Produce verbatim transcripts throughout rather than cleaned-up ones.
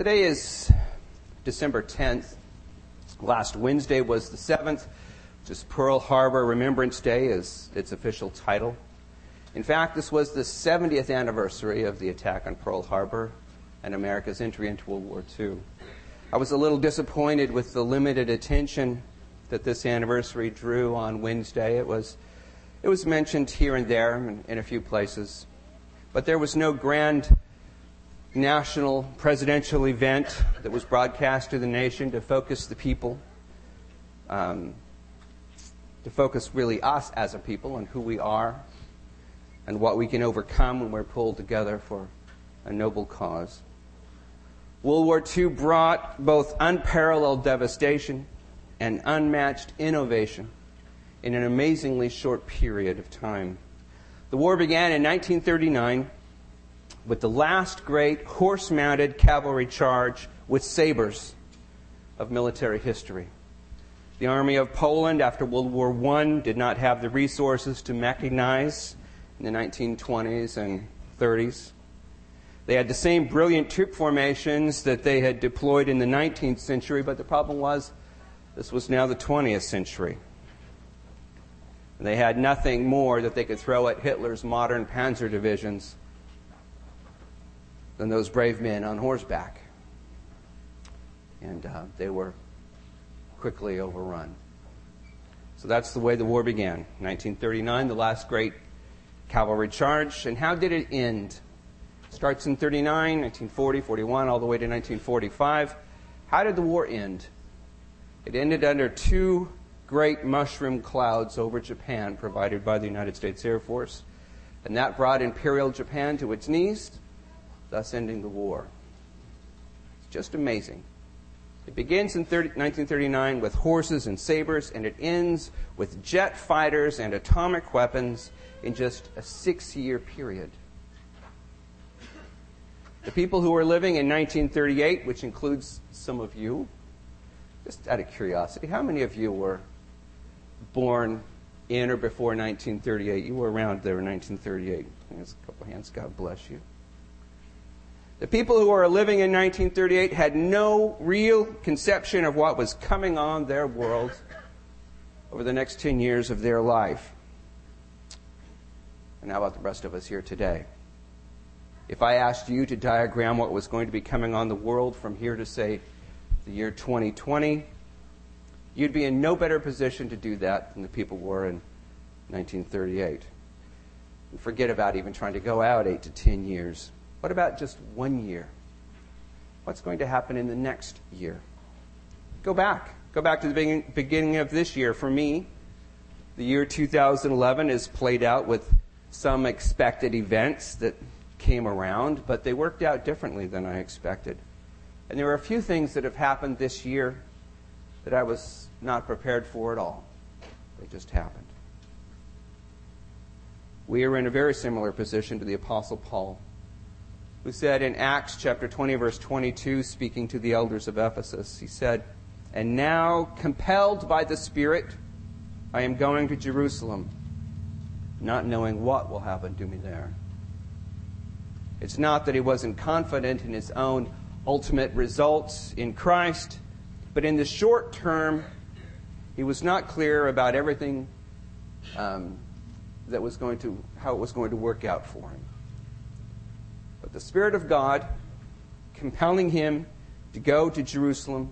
Today is December tenth. Last Wednesday was the seventh, which is Pearl Harbor Remembrance Day is its official title. In fact, this was the seventieth anniversary of the attack on Pearl Harbor and America's entry into World War Two. I was a little disappointed with the limited attention that this anniversary drew on Wednesday. It was it was mentioned here and there in, in a few places, but there was no grand national presidential event that was broadcast to the nation to focus the people, um, to focus really us as a people and who we are and what we can overcome when we're pulled together for a noble cause. World War Two brought both unparalleled devastation and unmatched innovation in an amazingly short period of time. The war began in nineteen thirty-nine with the last great horse-mounted cavalry charge with sabers of military history. The Army of Poland after World War One did not have the resources to mechanize in the nineteen twenties and thirties. They had the same brilliant troop formations that they had deployed in the nineteenth century, but the problem was this was now the twentieth century. And they had nothing more that they could throw at Hitler's modern panzer divisions than those brave men on horseback. And uh, they were quickly overrun. So that's the way the war began. nineteen thirty-nine, the last great cavalry charge. And how did it end? It starts in thirty-nine, nineteen forty, forty-one, all the way to nineteen forty-five. How did the war end? It ended under two great mushroom clouds over Japan provided by the United States Air Force. And that brought Imperial Japan to its knees, thus ending the war. It's just amazing. It begins in nineteen thirty-nine with horses and sabers, and it ends with jet fighters and atomic weapons in just a six-year period. The people who were living in nineteen thirty-eight, which includes some of you, just out of curiosity, how many of you were born in or before nineteen thirty-eight? You were around there in nineteen thirty-eight. There's a couple hands. God bless you. The people who were living in nineteen thirty-eight had no real conception of what was coming on their world over the next ten years of their life. And how about the rest of us here today? If I asked you to diagram what was going to be coming on the world from here to, say, the year twenty twenty, you'd be in no better position to do that than the people were in nineteen thirty-eight. And forget about even trying to go out eight to ten years. What about just one year? What's going to happen in the next year? Go back. Go back to the beginning of this year. For me, the year two thousand eleven is played out with some expected events that came around, but they worked out differently than I expected. And there are a few things that have happened this year that I was not prepared for at all. They just happened. We are in a very similar position to the Apostle Paul, who said in Acts chapter twenty, verse twenty-two, speaking to the elders of Ephesus, he said, "And now, compelled by the Spirit, I am going to Jerusalem, not knowing what will happen to me there." It's not that he wasn't confident in his own ultimate results in Christ, but in the short term, he was not clear about everything um, that was going to, how it was going to work out for him. But the Spirit of God, compelling him to go to Jerusalem,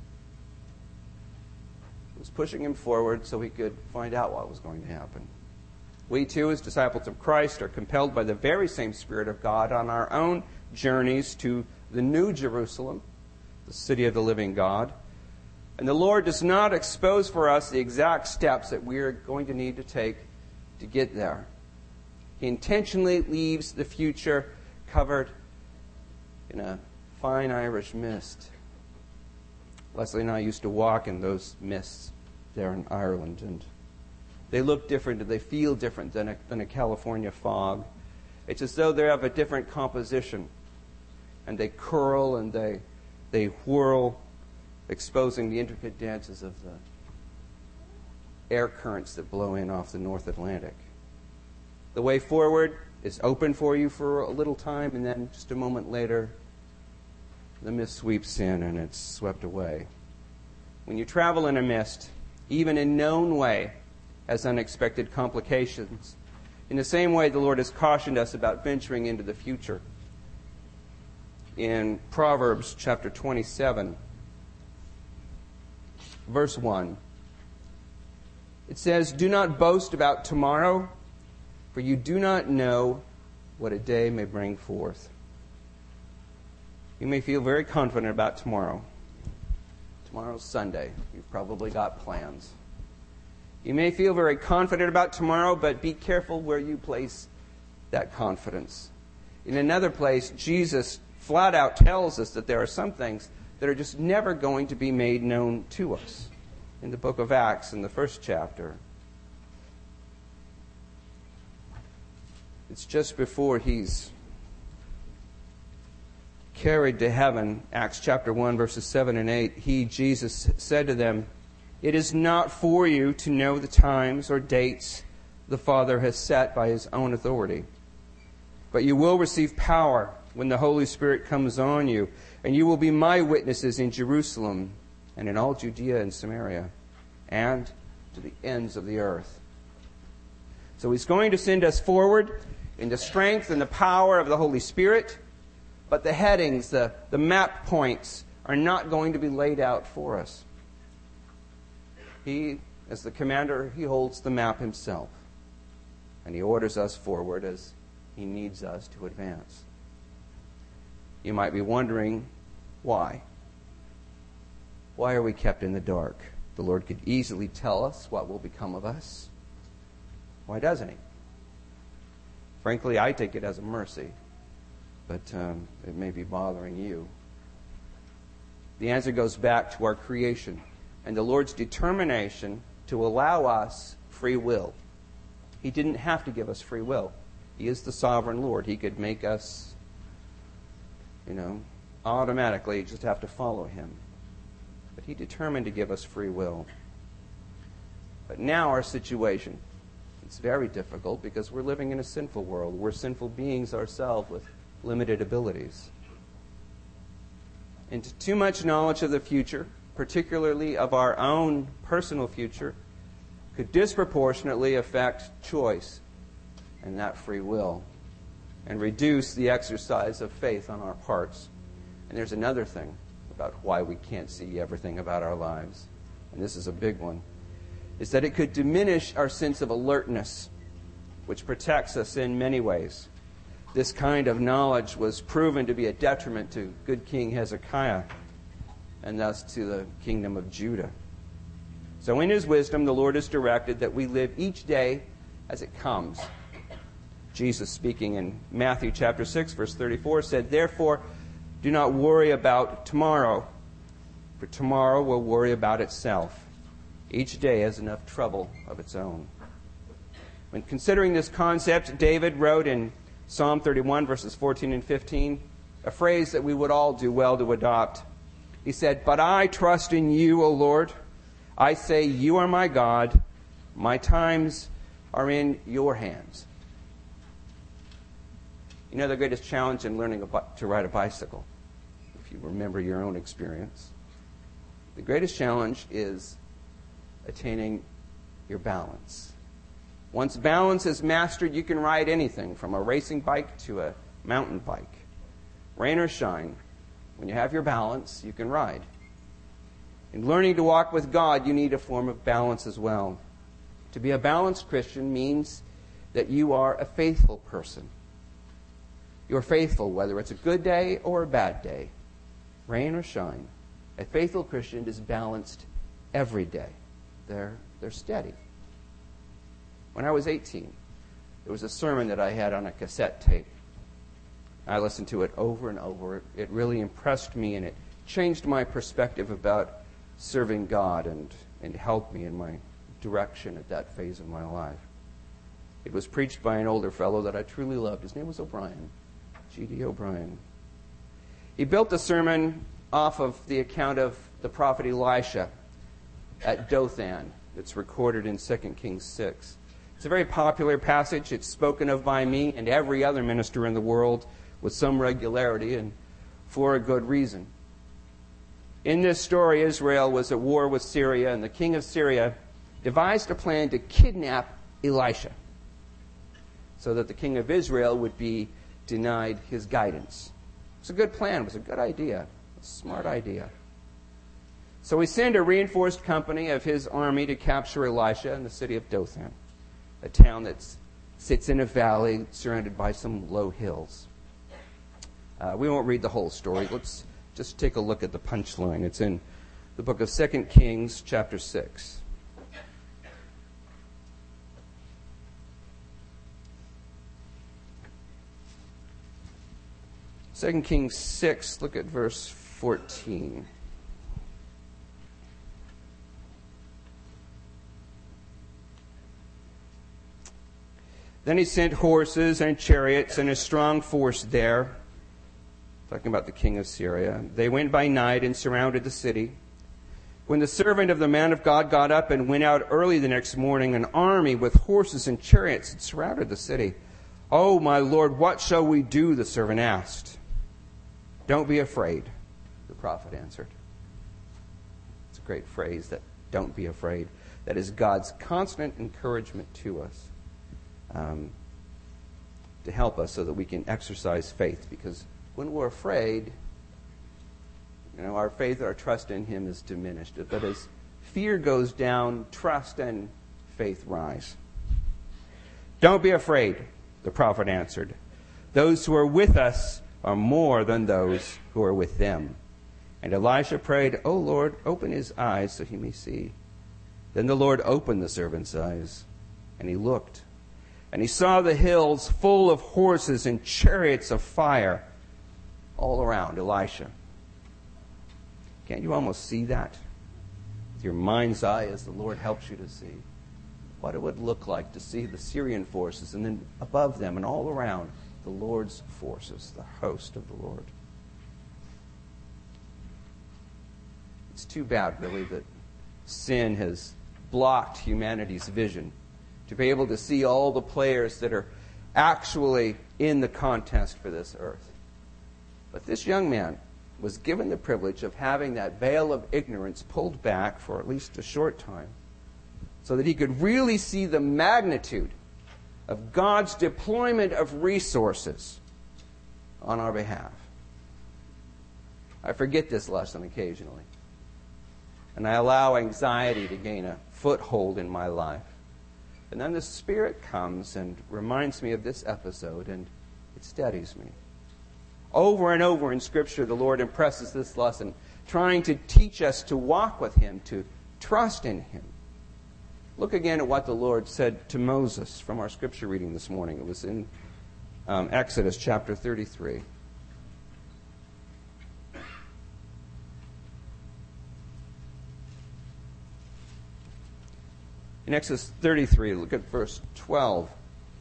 was pushing him forward so he could find out what was going to happen. We too, as disciples of Christ, are compelled by the very same Spirit of God on our own journeys to the New Jerusalem, the city of the living God. And the Lord does not expose for us the exact steps that we are going to need to take to get there. He intentionally leaves the future covered in a fine Irish mist. Leslie and I used to walk in those mists there in Ireland, and they look different and they feel different than a, than a California fog. It's as though they have a different composition, and they curl and they they whirl, exposing the intricate dances of the air currents that blow in off the North Atlantic. The way forward is open for you for a little time, and then just a moment later, the mist sweeps in and it's swept away. When you travel in a mist, even in known way, has unexpected complications. In the same way, the Lord has cautioned us about venturing into the future. In Proverbs chapter twenty-seven, verse one, it says, "Do not boast about tomorrow, for you do not know what a day may bring forth." You may feel very confident about tomorrow. Tomorrow's Sunday. You've probably got plans. You may feel very confident about tomorrow, but be careful where you place that confidence. In another place, Jesus flat out tells us that there are some things that are just never going to be made known to us. In the book of Acts, in the first chapter, it's just before he's carried to heaven, Acts chapter one, verses seven and eight, he, Jesus, said to them, "It is not for you to know the times or dates the Father has set by his own authority, but you will receive power when the Holy Spirit comes on you, and you will be my witnesses in Jerusalem and in all Judea and Samaria, and to the ends of the earth." So he's going to send us forward in the strength and the power of the Holy Spirit, but the headings, the, the map points, are not going to be laid out for us. He, as the commander, he holds the map himself, and he orders us forward as he needs us to advance. You might be wondering, why? Why are we kept in the dark? The Lord could easily tell us what will become of us. Why doesn't he? Frankly, I take it as a mercy, but um, it may be bothering you. The answer goes back to our creation and the Lord's determination to allow us free will. He didn't have to give us free will. He is the sovereign Lord. He could make us, you know, automatically just have to follow him. But he determined to give us free will. But now our situation, it's very difficult because we're living in a sinful world. We're sinful beings ourselves with limited abilities. And too much knowledge of the future, particularly of our own personal future, could disproportionately affect choice and that free will, and reduce the exercise of faith on our parts. And there's another thing about why we can't see everything about our lives, and this is a big one, is that it could diminish our sense of alertness, which protects us in many ways. This kind of knowledge was proven to be a detriment to good King Hezekiah, and thus to the kingdom of Judah. So in his wisdom, the Lord has directed that we live each day as it comes. Jesus, speaking in Matthew chapter six, verse thirty-four, said, "Therefore, do not worry about tomorrow, for tomorrow will worry about itself. Each day has enough trouble of its own." When considering this concept, David wrote in Psalm thirty-one, verses fourteen and fifteen, a phrase that we would all do well to adopt. He said, "But I trust in you, O Lord. I say, you are my God. My times are in your hands." You know the greatest challenge in learning to ride a bicycle, if you remember your own experience, the greatest challenge is attaining your balance. Once balance is mastered, you can ride anything from a racing bike to a mountain bike. Rain or shine, when you have your balance, you can ride. In learning to walk with God, you need a form of balance as well. To be a balanced Christian means that you are a faithful person. You're faithful whether it's a good day or a bad day, rain or shine. A faithful Christian is balanced every day. They're, they're steady. When I was eighteen, there was a sermon that I had on a cassette tape. I listened to it over and over. It really impressed me, and it changed my perspective about serving God and, and helped me in my direction at that phase of my life. It was preached by an older fellow that I truly loved. His name was O'Brien, G D O'Brien. He built the sermon off of the account of the prophet Elisha at Dothan that's recorded in Second Kings six. It's a very popular passage. It's spoken of by me and every other minister in the world with some regularity. And for a good reason. In this story, Israel was at war with Syria, and the king of Syria devised a plan to kidnap Elisha so that the king of Israel would be denied his guidance. It was a good plan. It was a good idea. A smart idea. So he sent a reinforced company of his army to capture Elisha in the city of Dothan, a town that sits in a valley surrounded by some low hills. Uh, we won't read the whole story. Let's just take a look at the punchline. It's in the book of Second Kings, chapter six. Second Kings six, look at verse fourteen. Then he sent horses and chariots and a strong force there. Talking about the king of Syria. They went by night and surrounded the city. When the servant of the man of God got up and went out early the next morning, an army with horses and chariots had surrounded the city. "Oh, my Lord, what shall we do?" the servant asked. "Don't be afraid," the prophet answered. It's a great phrase, that "don't be afraid." That is God's constant encouragement to us. Um, to help us so that we can exercise faith. Because when we're afraid, you know, our faith, our trust in Him is diminished. But as fear goes down, trust and faith rise. "Don't be afraid," the prophet answered. "Those who are with us are more than those who are with them." And Elisha prayed, "O Lord, open his eyes so he may see." Then the Lord opened the servant's eyes, and he looked. And he saw the hills full of horses and chariots of fire all around Elisha. Can't you almost see that with your mind's eye as the Lord helps you to see what it would look like to see the Syrian forces, and then above them and all around the Lord's forces, the host of the Lord? It's too bad, really, that sin has blocked humanity's vision to be able to see all the players that are actually in the contest for this earth. But this young man was given the privilege of having that veil of ignorance pulled back for at least a short time, so that he could really see the magnitude of God's deployment of resources on our behalf. I forget this lesson occasionally, and I allow anxiety to gain a foothold in my life. And then the Spirit comes and reminds me of this episode, and it steadies me. Over and over in Scripture, the Lord impresses this lesson, trying to teach us to walk with Him, to trust in Him. Look again at what the Lord said to Moses from our Scripture reading this morning. It was in um, Exodus chapter thirty-three. In Exodus thirty-three, look at verse twelve.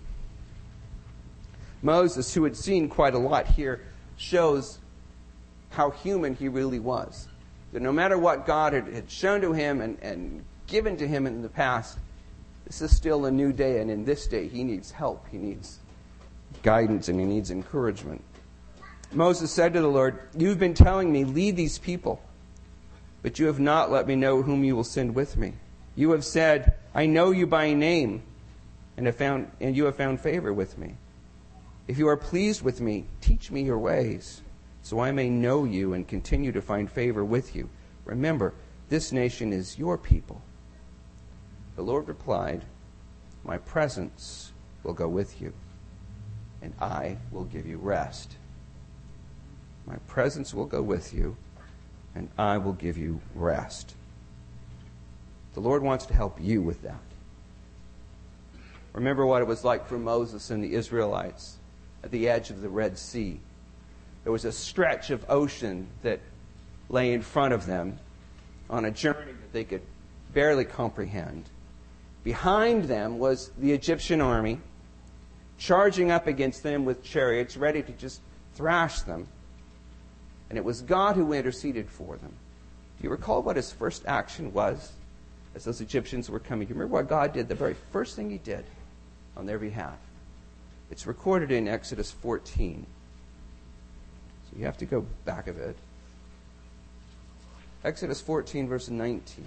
Moses, who had seen quite a lot here, shows how human he really was. That no matter what God had, had shown to him and, and given to him in the past, this is still a new day, and in this day he needs help, he needs guidance, and he needs encouragement. Moses said to the Lord, "You've been telling me, lead these people, but you have not let me know whom you will send with me. You have said, I know you by name, and have found and you have found favor with me. If you are pleased with me, teach me your ways, so I may know you and continue to find favor with you. Remember, this nation is your people." The Lord replied, "My presence will go with you, and I will give you rest." My presence will go with you, and I will give you rest. The Lord wants to help you with that. Remember what it was like for Moses and the Israelites at the edge of the Red Sea. There was a stretch of ocean that lay in front of them on a journey that they could barely comprehend. Behind them was the Egyptian army, charging up against them with chariots, ready to just thrash them. And it was God who interceded for them. Do you recall what his first action was as those Egyptians were coming? Do you remember what God did? The very first thing he did on their behalf. It's recorded in Exodus fourteen. So you have to go back a bit. Exodus fourteen, verse nineteen.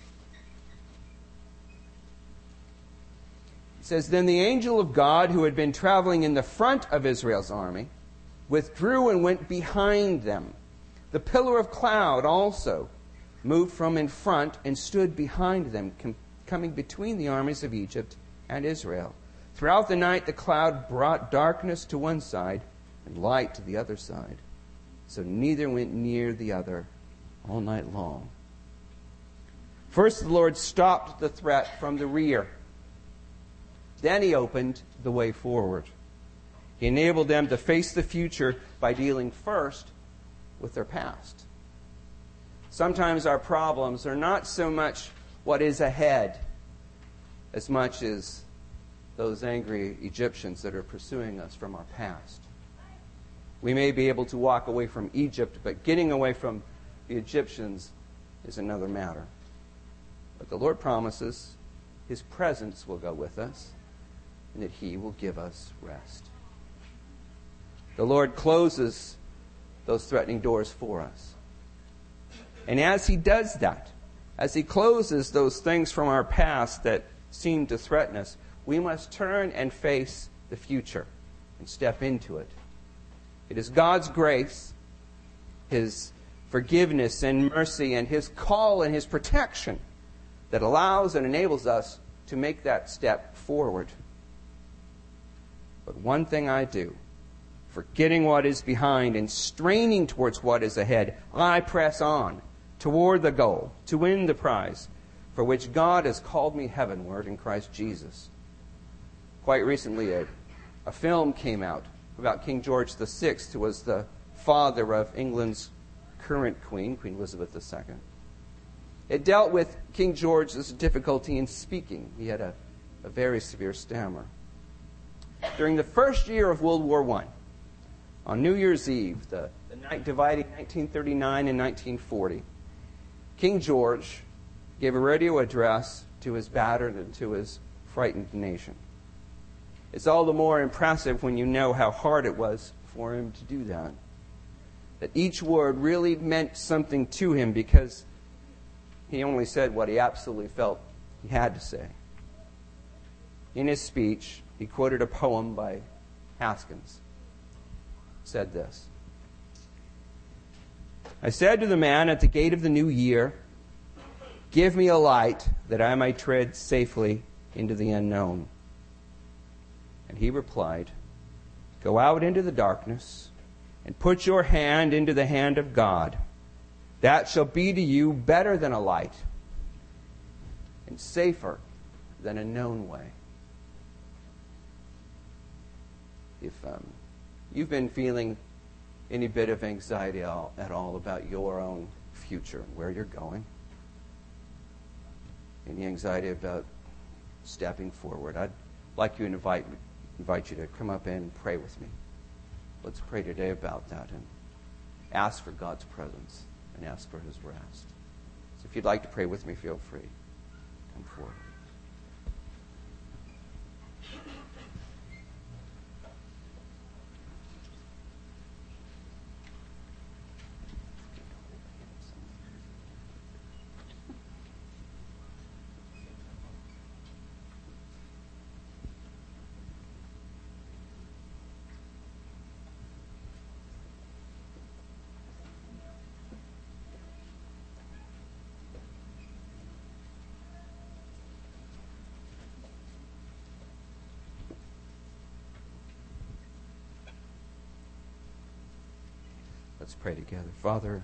It says, "Then the angel of God, who had been traveling in the front of Israel's army, withdrew and went behind them. The pillar of cloud also moved from in front and stood behind them, com- coming between the armies of Egypt and Israel. Throughout the night the cloud brought darkness to one side and light to the other side. So neither went near the other all night long." First the Lord stopped the threat from the rear. Then he opened the way forward. He enabled them to face the future by dealing first with their past. Sometimes our problems are not so much what is ahead as much as those angry Egyptians that are pursuing us from our past. We may be able to walk away from Egypt, but getting away from the Egyptians is another matter. But the Lord promises His presence will go with us and that He will give us rest. The Lord closes those threatening doors for us. And as He does that, as He closes those things from our past that seem to threaten us, we must turn and face the future and step into it. It is God's grace, His forgiveness and mercy, and His call and His protection that allows and enables us to make that step forward. But one thing I do, forgetting what is behind and straining towards what is ahead, I press on toward the goal to win the prize for which God has called me heavenward in Christ Jesus. Quite recently, a, a film came out about King George the Sixth, who was the father of England's current queen, Queen Elizabeth the Second. It dealt with King George's difficulty in speaking. He had a, a very severe stammer. During the first year of World War One, on New Year's Eve, the, the night dividing nineteen thirty-nine and nineteen forty, King George gave a radio address to his battered and to his frightened nation. It's all the more impressive when you know how hard it was for him to do that. That each word really meant something to him because he only said what he absolutely felt he had to say. In his speech, he quoted a poem by Haskins. It said this: "I said to the man at the gate of the new year, 'Give me a light that I may tread safely into the unknown.' And he replied, 'Go out into the darkness and put your hand into the hand of God. That shall be to you better than a light and safer than a known way.'" If um, you've been feeling any bit of anxiety at all about your own future and where you're going, any anxiety about stepping forward, I'd like to invite invite you to come up and pray with me. Let's pray today about that and ask for God's presence and ask for His rest. So if you'd like to pray with me, feel free. Come forward. Let's pray together. Father,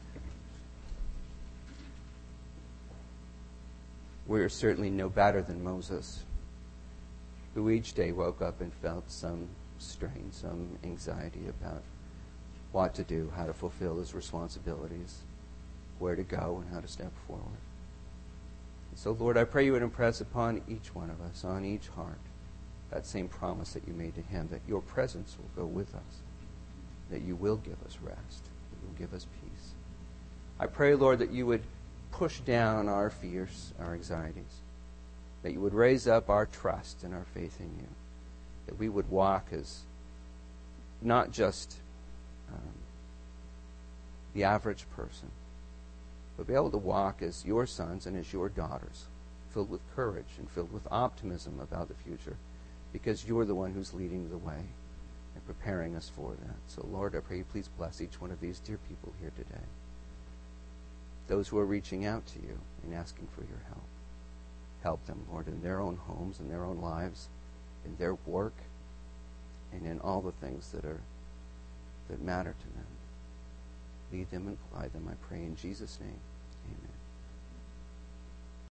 we are certainly no better than Moses, who each day woke up and felt some strain, some anxiety about what to do, how to fulfill his responsibilities, where to go, and how to step forward. And so, Lord, I pray you would impress upon each one of us, on each heart, that same promise that you made to him, that your presence will go with us, that you will give us rest, that you will give us peace. I pray, Lord, that you would push down our fears, our anxieties, that you would raise up our trust and our faith in you, that we would walk as not just um, the average person, but be able to walk as your sons and as your daughters, filled with courage and filled with optimism about the future, because you're the one who's leading the way and preparing us for that. So, Lord, I pray you please bless each one of these dear people here today, those who are reaching out to you and asking for your help. Help them, Lord, in their own homes, in their own lives, in their work, and in all the things that are that matter to them. Lead them and guide them, I pray in Jesus' name.